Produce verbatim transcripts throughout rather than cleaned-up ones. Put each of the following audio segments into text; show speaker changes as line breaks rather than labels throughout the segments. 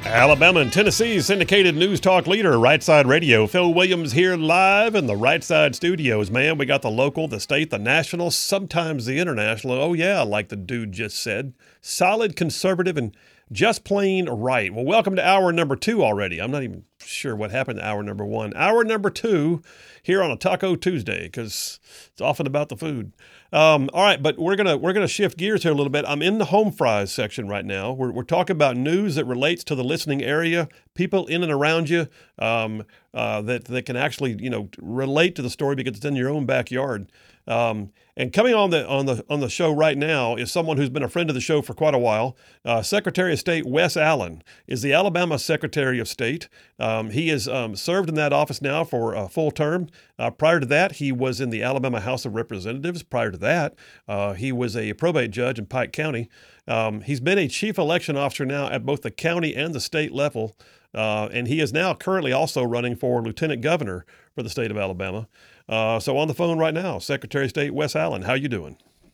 Alabama and Tennessee's syndicated news talk leader, Right Side Radio. Phil Williams here live in the Right Side studios. Man, we got the local, the state, the national, sometimes the international. Oh, yeah, like the dude just said. Solid, conservative, and just plain right. Well, welcome to hour number two already. I'm not even sure what happened to hour number one. Hour number two here on a Taco Tuesday, because it's often about the food. Um, all right, but we're gonna we're gonna shift gears here a little bit. I'm in the home fries section right now. We're we're talking about news that relates to the listening area, people in and around you, um, uh, that that can actually you know relate to the story because it's in your own backyard. Um, and coming on the on the on the show right now is someone who's been a friend of the show for quite a while. Uh, Secretary of State Wes Allen is the Alabama Secretary of State. Um, he has um, served in that office now for a full term. Uh, prior to that, he was in the Alabama House of Representatives. Prior to that, uh, he was a probate judge in Pike County. Um, he's been a chief election officer now at both the county and the state level. Uh, and he is now currently also running for lieutenant governor for the state of Alabama. Uh, so on the phone right now, Secretary of State Wes Allen, how you doing?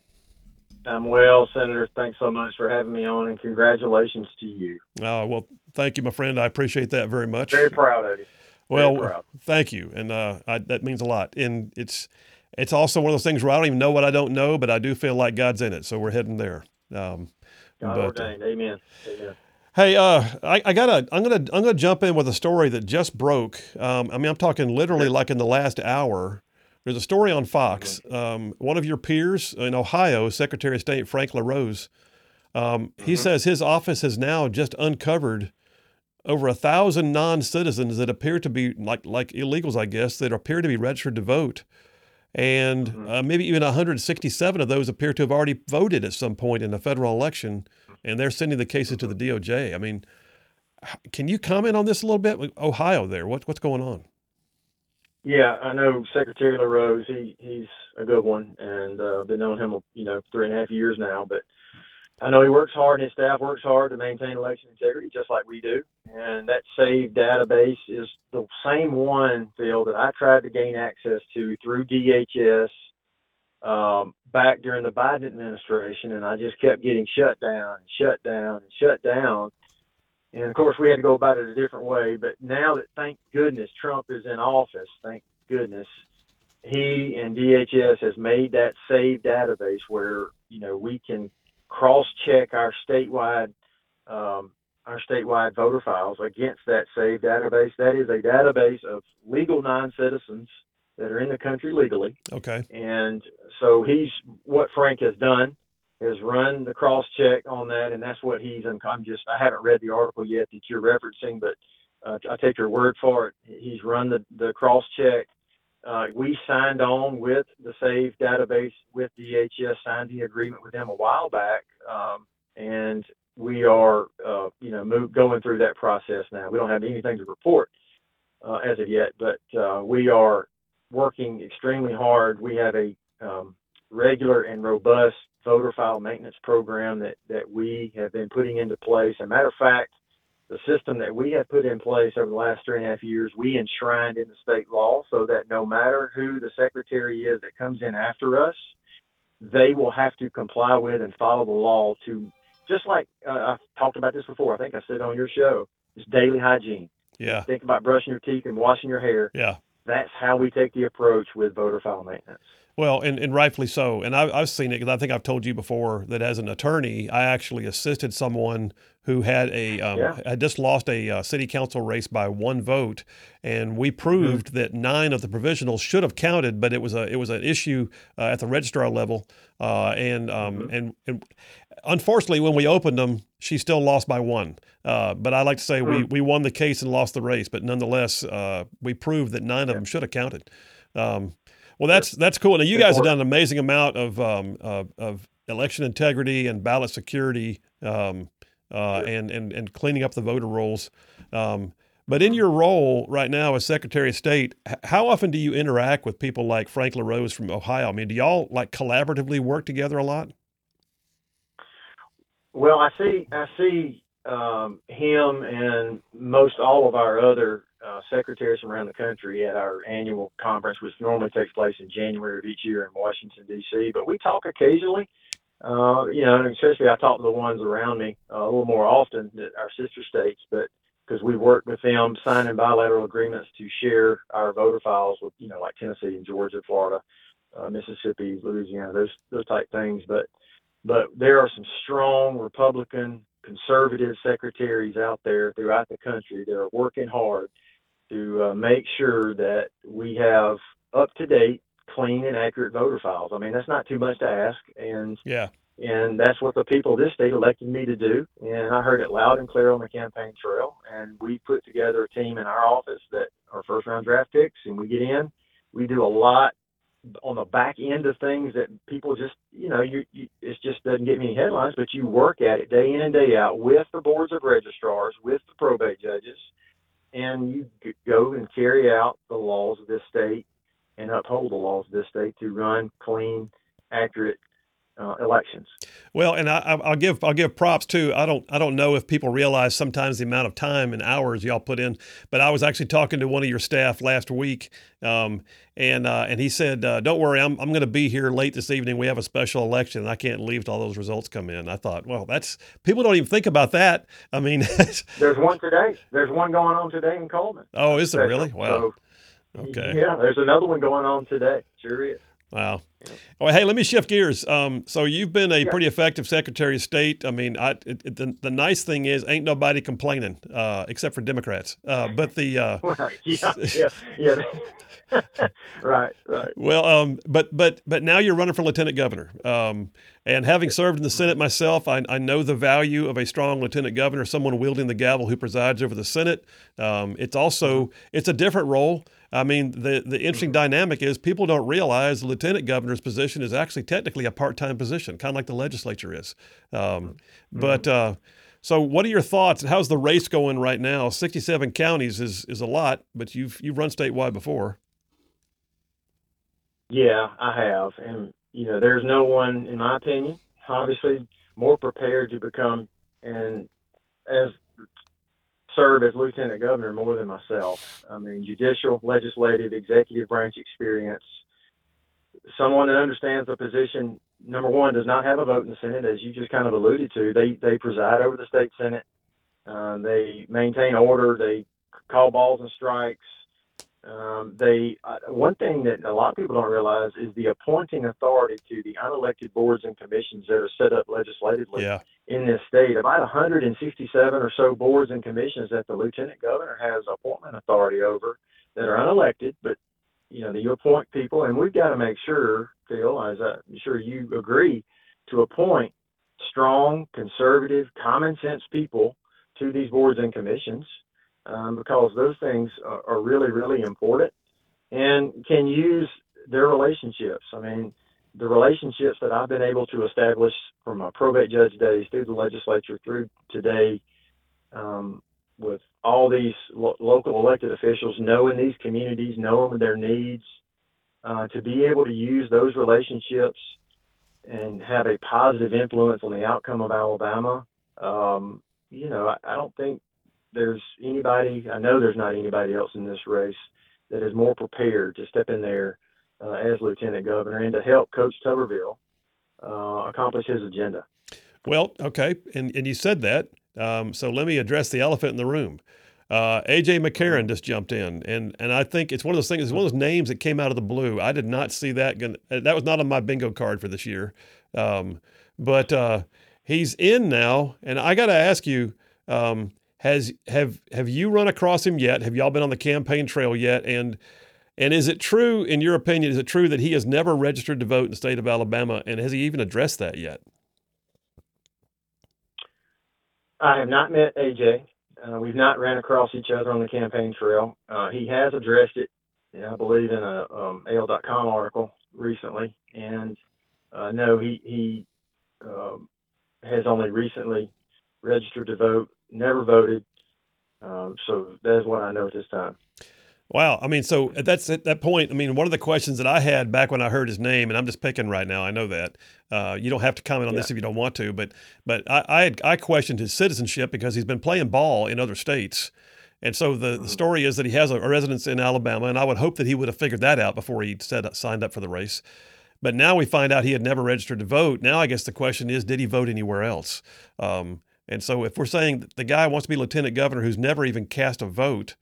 I'm well, Senator. Thanks so much for having me on, and congratulations to you.
Uh, well, thank you, my friend. I appreciate that very much.
Very proud of you. Very
well,
proud.
Thank you, and uh, I, that means a lot. And it's it's also one of those things where I don't even know what I don't know, but I do feel like God's in it, so we're heading there. Um,
God
but,
ordained. Amen. Amen.
Hey, uh, I, I gotta, I'm gonna, I'm gonna jump in with a story that just broke. Um, I mean, I'm talking literally like in the last hour. There's a story on Fox. Um, one of your peers in Ohio, Secretary of State Frank LaRose, um, he mm-hmm. says his office has now just uncovered over a thousand non-citizens that appear to be like like illegals, I guess, that appear to be registered to vote, and mm-hmm. uh, maybe even one hundred sixty-seven of those appear to have already voted at some point in the federal election. And they're sending the cases to the D O J. I mean, can you comment on this a little bit? Ohio there, what, what's going on?
Yeah, I know Secretary LaRose. He he's a good one, and uh, been knowing him, you know, three and a half years now. But I know he works hard, and his staff works hard to maintain election integrity, just like we do. And that SAVE database is the same one, Phil, that I tried to gain access to through D H S um, back during the Biden administration, and I just kept getting shut down, and shut down, and shut down. And of course, we had to go about it a different way. But now that, thank goodness, Trump is in office, thank goodness, he and D H S has made that SAVE database where, you know, we can cross-check our statewide um, our statewide voter files against that SAVE database. That is a database of legal non-citizens that are in the country legally.
Okay.
And so he's, what Frank has done is run the cross-check on that, and that's what he's, I'm just, I haven't read the article yet that you're referencing, but uh, I take your word for it. He's run the, the cross-check. Uh, we signed on with the SAVE database with D H S, signed the agreement with them a while back, um, and we are, uh, you know, move, going through that process now. We don't have anything to report uh, as of yet, but uh, we are working extremely hard. We have a um, regular and robust voter file maintenance program that, that we have been putting into place. As a matter of fact, the system that we have put in place over the last three and a half years, we enshrined in the state law so that no matter who the secretary is that comes in after us, they will have to comply with and follow the law to, just like uh, I've talked about this before. I think I said on your show, it's daily hygiene.
Yeah.
Think about brushing your teeth and washing your hair.
Yeah.
That's how we take the approach with voter file maintenance.
Well, and, and rightfully so. And I, I've seen it because I think I've told you before that as an attorney, I actually assisted someone who had a um,
yeah.
had just lost a uh, city council race by one vote, and we proved mm-hmm. that nine of the provisionals should have counted, but it was a it was an issue uh, at the registrar level, uh, and um, mm-hmm. and and unfortunately, when we opened them, she still lost by one. Uh, but I like to say mm-hmm. we we won the case and lost the race, but nonetheless, uh, we proved that nine yeah. of them should have counted. Um, Well, that's that's cool. Now, you guys have done an amazing amount of um, of, of election integrity and ballot security um, uh, and, and and cleaning up the voter rolls. Um, but in your role right now as Secretary of State, how often do you interact with people like Frank LaRose from Ohio? I mean, do y'all like collaboratively work together a lot?
Well, I see I see um, him and most all of our other Uh, secretaries from around the country at our annual conference, which normally takes place in January of each year in Washington, D C. But we talk occasionally, uh, you know, and especially I talk to the ones around me uh, a little more often, our sister states. But we worked with them signing bilateral agreements to share our voter files with, you know, like Tennessee and Georgia, Florida, uh, Mississippi, Louisiana, those those type things. But but there are some strong Republican conservative secretaries out there throughout the country that are working hard to uh, make sure that we have up to date, clean, and accurate voter files. I mean, that's not too much to ask, and
yeah.
And that's what the people of this state elected me to do. And I heard it loud and clear on the campaign trail. And we put together a team in our office that are first round draft picks. And we get in, we do a lot on the back end of things that people just, you know, you, you it just doesn't get many headlines, but you work at it day in and day out with the boards of registrars, with the probate judges, and you go and carry out the laws of this state and uphold the laws of this state to run clean, accurate Uh, elections.
Well, and I, I'll give I'll give props too. I don't I don't know if people realize sometimes the amount of time and hours y'all put in. But I was actually talking to one of your staff last week, um, and uh, and he said, uh, "Don't worry, I'm I'm going to be here late this evening. We have a special election, and I can't leave till all those results come in." I thought, well, that's people don't even think about that. I mean,
there's one today. There's one going on today in Coleman.
Oh, is there really? Wow.
So,
okay.
Yeah, there's another one going on today. Sure is.
Wow. Well, hey, let me shift gears. Um, so you've been a
yeah.
pretty effective Secretary of State. I mean, I, it, it, the, the nice thing is ain't nobody complaining uh, except for Democrats. Uh, but the uh,
right. yeah, yeah, yeah. right, right.
Well, um, but but but now you're running for Lieutenant Governor. Um, and having served in the Senate myself, I, I know the value of a strong Lieutenant Governor, someone wielding the gavel who presides over the Senate. Um, it's also it's a different role. I mean, the, the interesting mm-hmm. dynamic is people don't realize the lieutenant governor's position is actually technically a part-time position, kind of like the legislature is. Um, mm-hmm. But uh, so what are your thoughts? How's the race going right now? sixty-seven counties is is a lot, but you've you've run statewide before.
Yeah, I have. And, you know, there's no one, in my opinion, obviously more prepared to become and as serve as lieutenant governor more than myself. I mean, judicial, legislative, executive branch experience. Someone that understands the position, number one, does not have a vote in the Senate, as you just kind of alluded to. They they preside over the state Senate. Um, they maintain order. They call balls and strikes. Um, they uh, one thing that a lot of people don't realize is the appointing authority to the unelected boards and commissions that are set up legislatively
yeah.
in this state. About one hundred sixty-seven or so boards and commissions that the lieutenant governor has appointment authority over that are unelected, but you know, you appoint people, and we've got to make sure, Phil, as I'm sure you agree, to appoint strong, conservative, common sense people to these boards and commissions. Um, because those things are, are really, really important and can use their relationships. I mean, the relationships that I've been able to establish from my probate judge days through the legislature through today um, with all these lo- local elected officials, knowing these communities, knowing their needs, uh, to be able to use those relationships and have a positive influence on the outcome of Alabama. Um, you know, I, I don't think there's anybody, I know there's not anybody else in this race that is more prepared to step in there uh, as lieutenant governor and to help Coach Tuberville uh, accomplish his agenda.
Well, okay, and and you said that, um, so let me address the elephant in the room. Uh, A J McCarron just jumped in, and and I think it's one of those things. It's one of those names that came out of the blue. I did not see that. Gonna, that was not on my bingo card for this year, um, but uh, he's in now, and I got to ask you. Um, Has have have you run across him yet? Have y'all been on the campaign trail yet? And and is it true, in your opinion, is it true that he has never registered to vote in the state of Alabama? And has he even addressed that yet?
I have not met A J. Uh, we've not ran across each other on the campaign trail. Uh, he has addressed it, I believe, in a um, A L dot com article recently. And uh, no, he he um, has only recently registered to vote. Never voted. Um, so that is what I know at this time.
Wow. I mean, so that's at that point. I mean, one of the questions that I had back when I heard his name, and I'm just picking right now, I know that uh, you don't have to comment on yeah. this if you don't want to, but but I I, had, I questioned his citizenship because he's been playing ball in other states. And so the, mm-hmm. the story is that he has a, a residence in Alabama, and I would hope that he would have figured that out before he said, signed up for the race. But now we find out he had never registered to vote. Now I guess the question is, did he vote anywhere else? Um, And so if we're saying that the guy wants to be lieutenant governor who's never even cast a vote,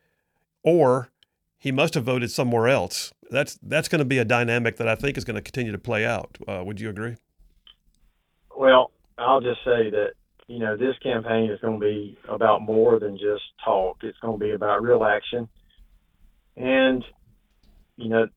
or he must have voted somewhere else, that's that's going to be a dynamic that I think is going to continue to play out. Uh, would you agree?
Well, I'll just say that, you know, this campaign is going to be about more than just talk. It's going to be about real action. And, you know,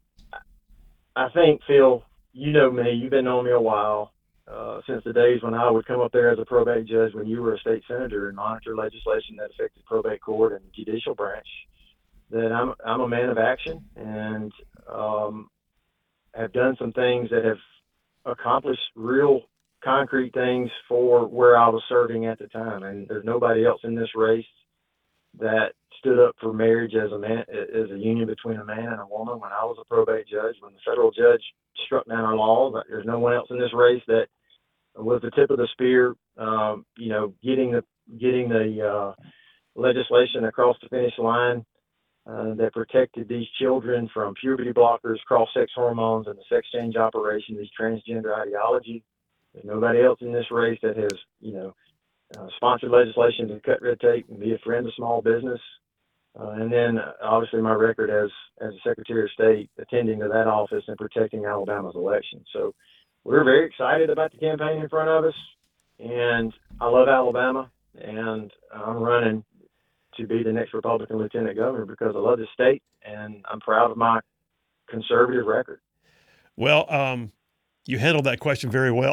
I think, Phil, you know me, you've been knowing me a while, uh, since the days when I would come up there as a probate judge when you were a state senator and monitor legislation that affected probate court and judicial branch, that I'm, I'm a man of action and um, have done some things that have accomplished real concrete things for where I was serving at the time. And there's nobody else in this race that stood up for marriage as a man, as a union between a man and a woman when I was a probate judge, when the federal judge struck down our laws. There's no one else in this race that was the tip of the spear, um, you know, getting the, getting the uh, legislation across the finish line uh, that protected these children from puberty blockers, cross-sex hormones, and the sex change operation, these transgender ideology. There's nobody else in this race that has, you know, uh, sponsored legislation to cut red tape and be a friend of small business. Uh, and then, uh, obviously, my record as as a Secretary of State, attending to that office and protecting Alabama's election. So we're very excited about the campaign in front of us. And I love Alabama. And I'm running to be the next Republican lieutenant governor because I love the state. And I'm proud of my conservative record.
Well, um, you handled that question very well.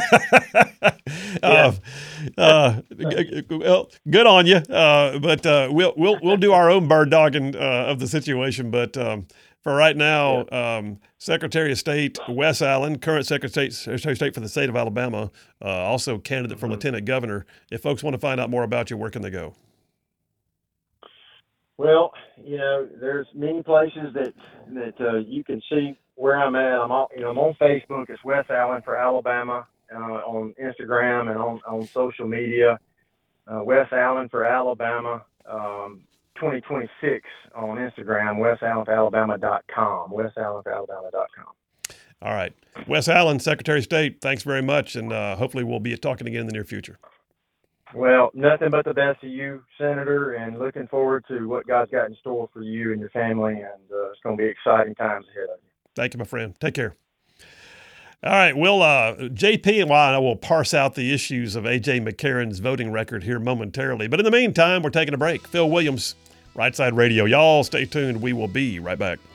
Yeah.
uh, uh, well, good on you. Uh, but uh, we'll we'll we'll do our own bird dogging uh, of the situation. But um, for right now,
Yeah.
um, Secretary of State Wes Allen, current Secretary, Secretary of State for the state of Alabama, uh, also candidate for
Mhm.
lieutenant governor. If folks want to find out more about you, where can they go?
Well, you know, there's many places that that uh, you can see where I'm at. I'm all, you know, I'm on Facebook. It's Wes Allen for Alabama. Uh, on Instagram and on, on social media, uh, Wes Allen for Alabama, um, twenty twenty-six on Instagram, wes allen for alabama dot com, wes allen for alabama dot com.
All right. Wes Allen, Secretary of State, thanks very much. And uh, hopefully we'll be talking again in the near future.
Well, nothing but the best of you, Senator, and looking forward to what God's got in store for you and your family. And uh, it's going to be exciting times ahead of you.
Thank you, my friend. Take care. All right, we'll, uh, J P and I will parse out the issues of A J McCarron's voting record here momentarily. But in the meantime, we're taking a break. Phil Williams, Right Side Radio. Y'all stay tuned. We will be right back.